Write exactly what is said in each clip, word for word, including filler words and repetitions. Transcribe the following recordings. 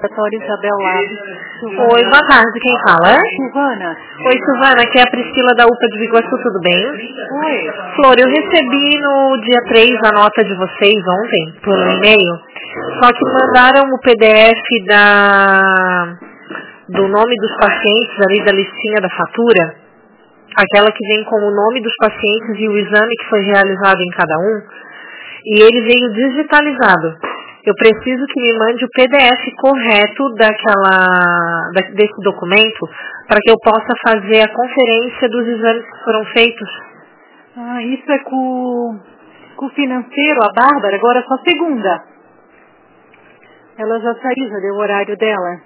Doutora Isabel Lado. Oi, boa tarde, quem fala? Silvana. Oi, Silvana, aqui é a Priscila da U P A de Biguaçu, tudo bem? Oi. Flor, eu recebi no dia três a nota de vocês ontem, por e-mail, só que mandaram o P D F da, do nome dos pacientes, ali da listinha da fatura, aquela que vem com o nome dos pacientes e o exame que foi realizado em cada um, e ele veio digitalizado. Eu preciso que me mande o P D F correto daquela, da, desse documento para que eu possa fazer a conferência dos exames que foram feitos. Ah, isso é com, com o financeiro, a Bárbara, agora é só segunda. Ela já saiu, já deu o horário dela.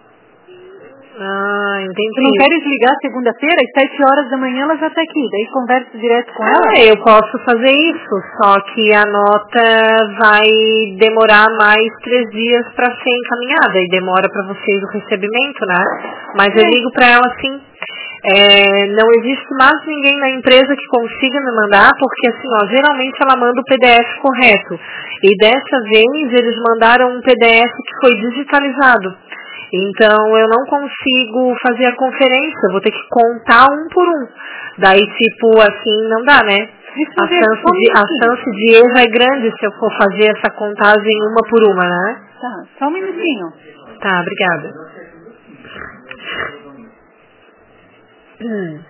Ah, entendi. Tu não queres ligar segunda-feira? Às sete horas da manhã ela já está aqui. Daí converso direto com ela? Ah, eu posso fazer isso, só que a nota vai demorar mais três dias para ser encaminhada e demora para vocês o recebimento, né? Mas eu ligo para ela assim. É, não existe mais ninguém na empresa que consiga me mandar, porque assim, ó, geralmente ela manda o P D F correto. E dessa vez eles mandaram um P D F que foi digitalizado. Então eu não consigo fazer a conferência, vou ter que contar um por um. Daí tipo assim não dá, né? A chance, de, a chance de erro é grande se eu for fazer essa contagem uma por uma, né? Tá, só um minutinho. Tá, obrigada. Hum.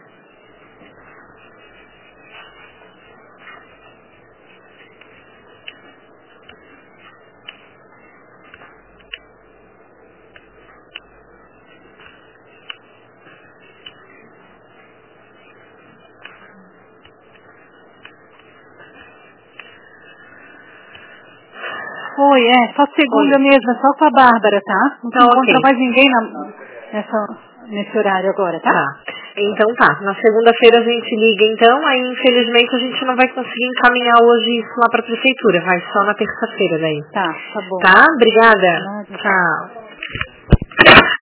Oi, é, só segunda Oi. mesmo, é só com a Bárbara, tá? Não Tá, encontra ok. mais ninguém na, nessa, nesse horário agora, tá? Tá. Então tá. Na segunda-feira a gente liga então, aí infelizmente a gente não vai conseguir encaminhar hoje isso lá pra prefeitura, vai só na terça-feira daí. Tá, tá bom. Tá? Obrigada. Nada. Tchau.